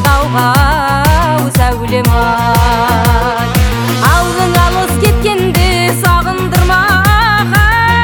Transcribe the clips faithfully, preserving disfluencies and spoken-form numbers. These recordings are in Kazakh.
сайрандауға сәулем ай. Аузың алыс кеткенде сағындырмақ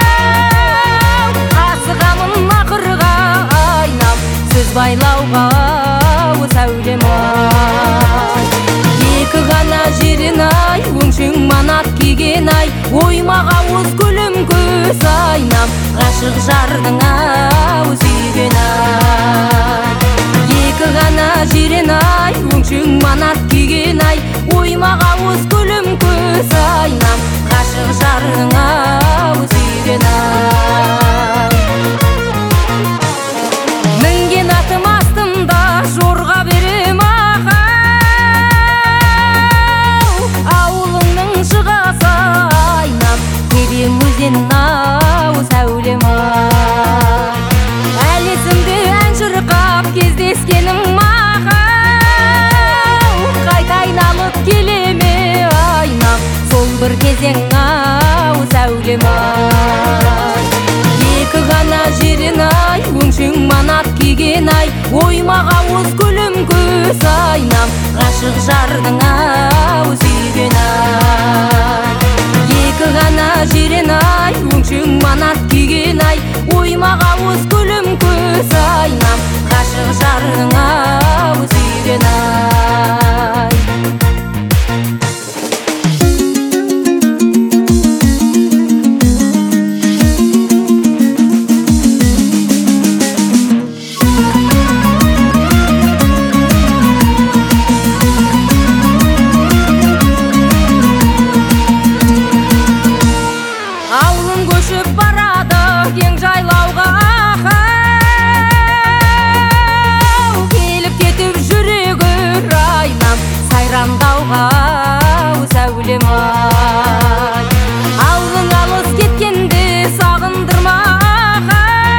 асығамын ақырға айнам сөз байлауға сәулем ай. Екі ғана жерін ай өңшең манат киген ай оймаға уыз күлім көз айнам ғашық жардың ау сүйген ай. Екі ғана жерін ай өңшең манат киген ай оймаға уыз күлім көз айнам ғашық жардың ау сүйген ай. Мінген атым астымда жорға берем ақ ауылыңның шығасы айнам терең өзен ау сәулем ай. Әлі есімде ән шырқап кездескенім мақау қайта айналып келеме айнам сол бір кезең ау сәулем ай. Екі ғана жерін ай өңшең манат киген ай оймаға уыз күлім көз айнам ғашық жардың ау сүйген ай. Екі ғана жерін ай өңшең манат киген ай оймаға уыз күлім көз айнам ғашық жардың ау сүйген ай. Ауылым көшіп барады кең жайлауға келіп кетіп жүрегі айнам сайрандауға сәулем ай. Ауылың алыс кеткенде сағындырмақ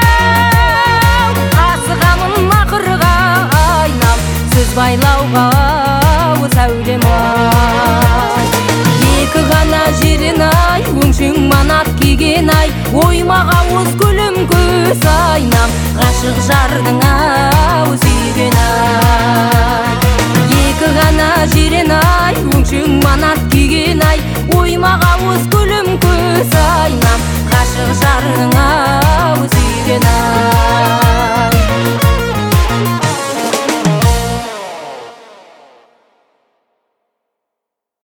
асығамын ақырға айнам сөз байлауға сәулем ай. Екі ғана жерін ай өңшең манат киген ай оймаға уыз күлім көз айнам ғашық жардың ау сүйген ай. Екі ғана жерін ай өңшең манат киген ай оймаға уыз күлім көз айнам ғашық жардың